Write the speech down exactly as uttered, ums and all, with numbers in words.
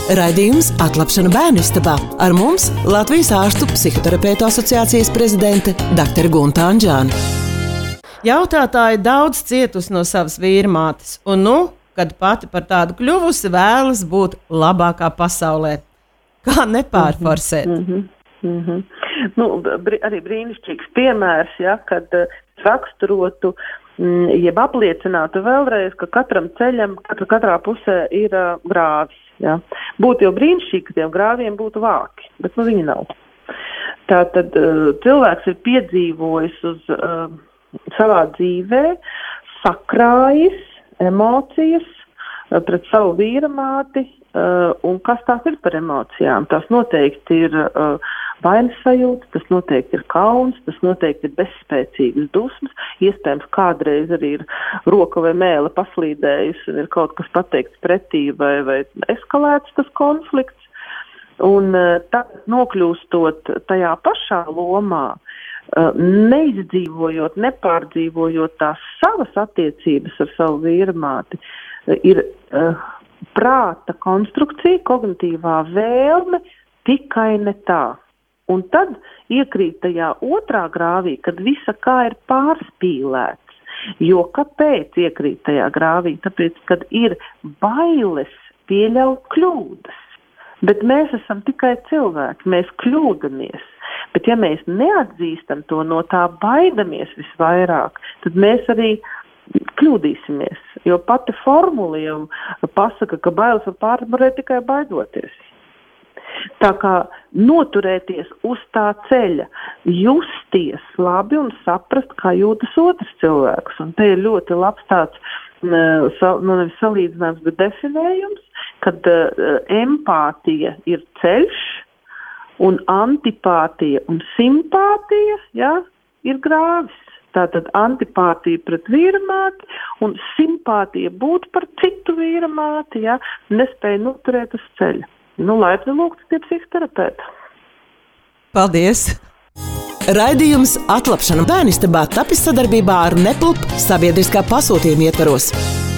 Raidījums Atlapšana bērnistabā. Ar mums Latvijas ārstu psihoterapeitu asociācijas prezidente dr. Gunta Anģāne. Jautātāji daudz cietusi no savas vīrmātes, un nu, kad pati par tādu kļuvusi, vēlas būt labākā pasaulē. Kā nepārforsēt? Mm-hmm. Mm-hmm. Nu, br- arī brīnišķīgs piemērs, ja, kad uh, raksturotu, mm, jeb apliecinātu vēlreiz, ka katram ceļam, katra, katrā pusē ir uh, grāvis. Ja. Būtu jau brīnišķīgi, ka tiem grāviem būtu vāki, bet nu viņi nav. Tātad uh, cilvēks ir piedzīvojis uz uh, savā dzīvē, sakrājis emocijas uh, pret savu vīramāti, uh, un kas tās ir par emocijām? Tas noteikti ir uh, vainas sajūta, tas noteikti ir kauns, tas noteikti ir bezspēcīgas dusmas, iespējams kādreiz arī ir roka vai mēle paslīdējusi un ir kaut kas pateikts pretī vai, vai eskalēts tas konflikts. Un tad nokļūstot tajā pašā lomā, neizdzīvojot, nepārdzīvojot tās savas attiecības ar savu vīramāti, ir prāta konstrukcija, kognitīvā vēlme tikai ne tā. Un tad iekrīt tajā otrā grāvī, kad visa kā ir pārspīlēts. Jo kāpēc iekrīt tajā grāvī? Tāpēc, kad ir bailes pieļaut kļūdas. Bet mēs esam tikai cilvēki, mēs kļūdamies. Bet ja mēs neatzīstam to, no tā baidamies visvairāk, tad mēs arī kļūdīsimies. Jo pati formula jau pasaka, ka bailes var pārvarēt tikai baidoties. Tā kā noturēties uz tā ceļa, justies labi un saprast, kā jūtas otrs cilvēks. Un te ir ļoti labs tāds, nu nevis salīdzinājums, bet definējums, kad uh, empātija ir ceļš un antipātija un simpātija, ja, ir grāvis. Tātad antipātija pret vīramāti un simpātija būt par citu vīramāti, ja, nespēja noturēt uz ceļa. Nu, laipni lūgts pie psihoterapeita. Paldies! Raidījums Atlapšana bērnistabā tapis sadarbībā ar Neplup sabiedriskā pasūtījuma ietvaros.